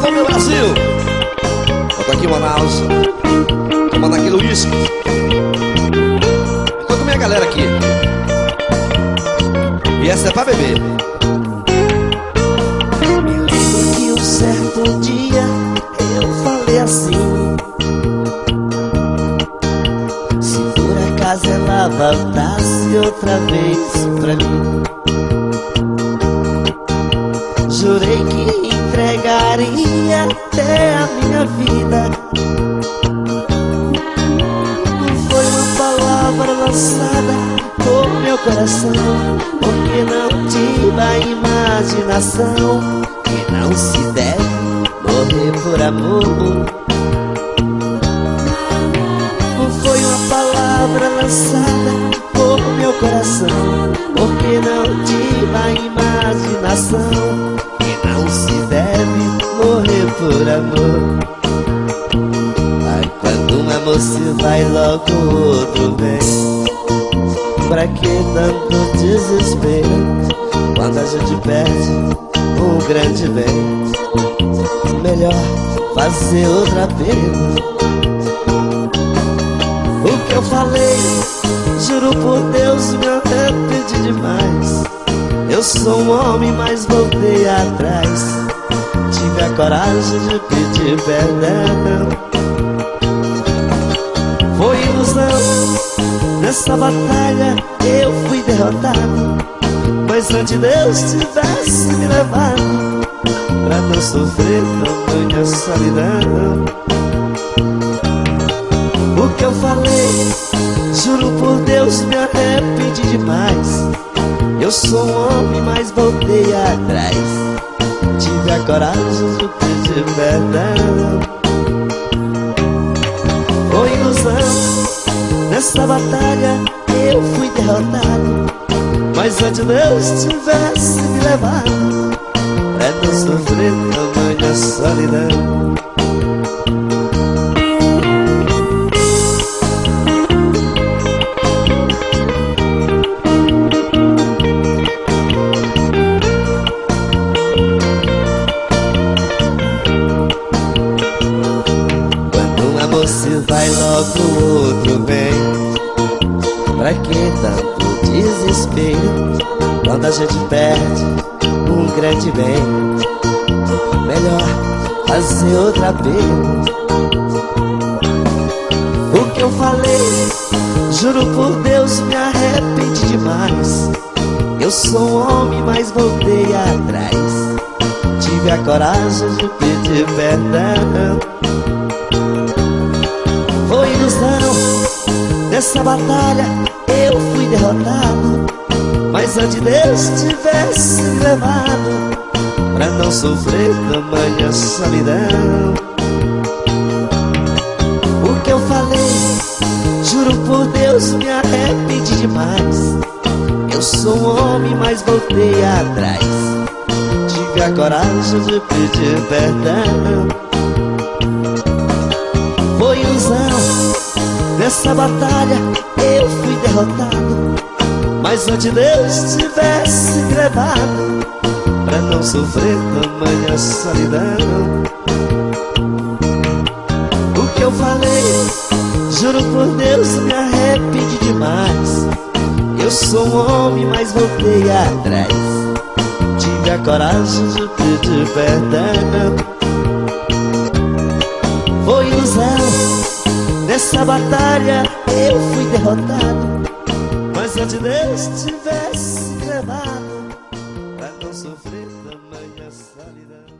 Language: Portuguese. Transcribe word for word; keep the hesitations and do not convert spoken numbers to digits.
Alô, meu Brasil! Eu tô aqui em Manaus, tomando aquele uísque. Tô com minha galera aqui. E essa é pra beber. Me lembro que um certo dia eu falei assim: se por acaso ela voltasse outra vez pra mim, jurei que entregaria até a minha vida. Foi uma palavra lançada por meu coração, porque não tive a imaginação que não se deve morrer por amor. Foi uma palavra lançada por meu coração, porque não tive a imaginação que não se deve morrer por amor. Ai, quando um amor se vai, logo o outro vem. Pra que tanto desespero quando a gente perde um grande bem? Melhor fazer outra vez. O que eu falei, juro por Deus, me arrependi demais. Eu sou um homem, mas voltei atrás. Tive a coragem de pedir perdão. Foi ilusão, nessa batalha eu fui derrotado, mas antes Deus tivesse me levado pra não sofrer tamanha solidão. O que eu falei, juro por Deus, me arrependi demais. Eu sou um homem, mas voltei atrás. Tive a coragem de pedir perdão. Foi ilusão, nessa batalha eu fui derrotado, mas antes Deus tivesse me levado pra não sofrer tamanha solidão. Se vai, logo o outro vem. Pra que tanto desespero quando a gente perde um grande bem? Melhor fazer outra vez. O que eu falei, juro por Deus, me arrependi demais. Eu sou um homem, mas voltei atrás. Tive a coragem de pedir perdão. Foi ilusão, nessa batalha eu fui derrotado, mas antes Deus tivesse me levado pra não sofrer tamanha solidão. O que eu falei, juro por Deus, me arrependi demais. Eu sou um homem, mas voltei atrás. Tive a coragem de pedir perdão. Foi ilusão, nessa batalha eu fui derrotado, mas antes Deus tivesse me levado pra não sofrer tamanha solidão. O que eu falei, juro por Deus, me arrependi demais. Eu sou um homem, mas voltei atrás. Tive a coragem de pedir perdão. Foi ilusão, nessa batalha eu fui derrotado, mas antes Deus tivesse me levado pra não sofrer tamanha solidão.